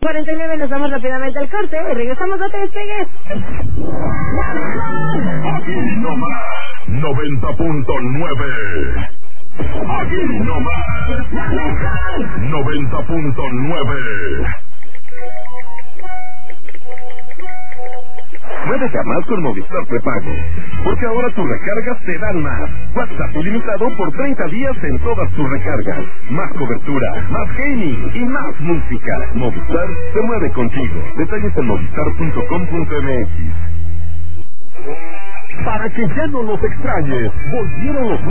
49, nos vamos rápidamente al corte y regresamos, no te despegues. Aquí nomás, 90.9. Aquí nomás, 90.9. Puedes llamar con Movistar Prepago, porque ahora tus recargas te dan más. WhatsApp ilimitado por 30 días en todas tus recargas. Más cobertura, más gaming y más música. Movistar se mueve contigo. Detalles en movistar.com.mx. Para que ya no los extrañes, volvieron los